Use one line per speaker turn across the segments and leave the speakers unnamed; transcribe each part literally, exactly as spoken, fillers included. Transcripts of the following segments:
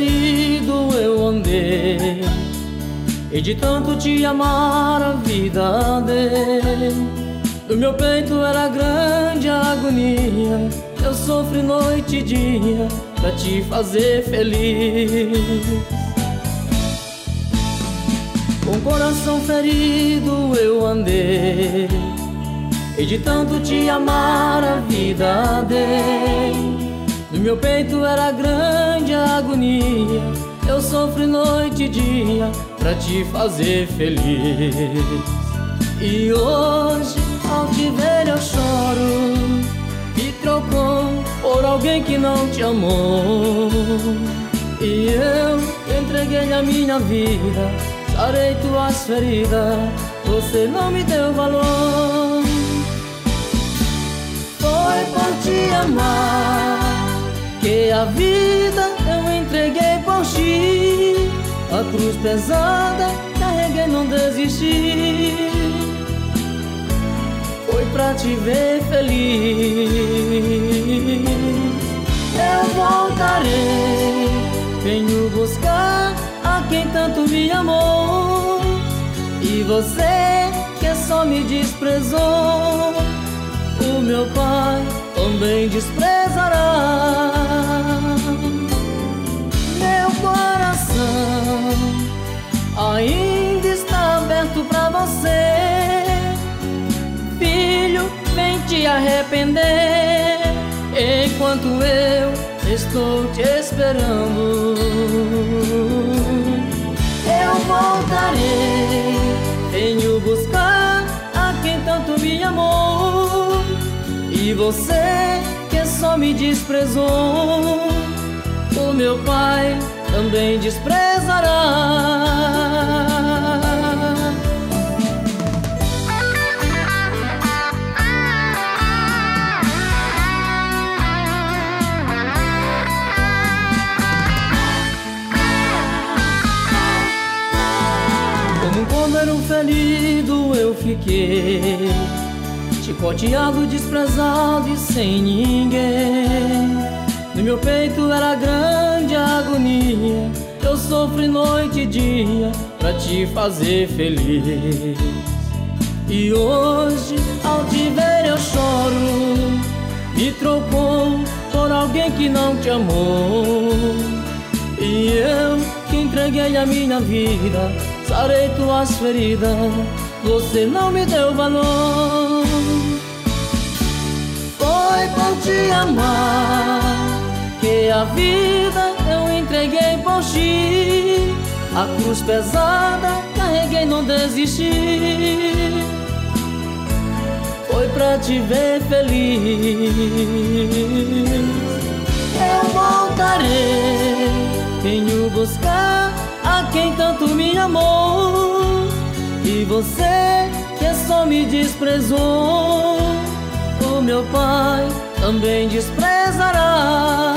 ferido eu andei, e de tanto te amar a vida dei. No meu peito era grande a agonia, eu sofri noite e dia pra te fazer feliz. Com o coração ferido eu andei, e de tanto te amar a vida dei. No meu peito era grande a agonia, eu sofri noite e dia pra te fazer feliz. E hoje ao te ver eu choro, me trocou por alguém que não te amou. E eu entreguei a minha vida, sarei tuas feridas, você não me deu valor. Foi por te amar que a vida eu entreguei por ti, a cruz pesada carreguei, não desisti. Foi pra te ver feliz. Eu voltarei, venho buscar a quem tanto me amou. E você que só me desprezou, o meu pai também desprezará. Meu coração ainda está aberto pra você. Filho, vem te arrepender, enquanto eu estou te esperando. Eu voltarei, venho buscar a quem tanto me amou. E você que só me desprezou, o meu pai também desprezará. Como um cordeiro ferido eu fiquei, chicoteado, desprezado e sem ninguém. No meu peito era grande a agonia, eu sofri noite e dia pra te fazer feliz. E hoje ao te ver eu choro, me trocou por alguém que não te amou. E eu que entreguei a minha vida, sarei tuas feridas, você não me deu valor. Foi por te amar que a vida eu entreguei por ti, a cruz pesada carreguei, não desisti. Foi pra te ver feliz. Eu voltarei, venho buscar a quem tanto me amou. E você que só me desprezou, o meu pai também desprezará.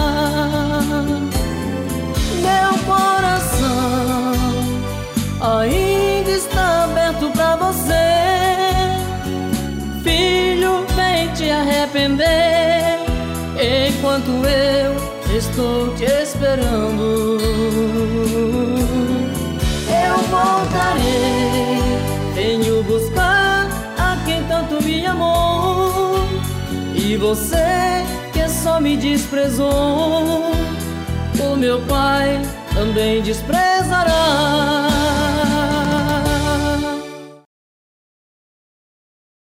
Meu coração ainda está aberto pra você. Filho, vem te arrepender, enquanto eu estou te esperando. Eu voltarei, venho buscar a quem tanto me amou. E você que só me desprezou, o meu pai também desprezará.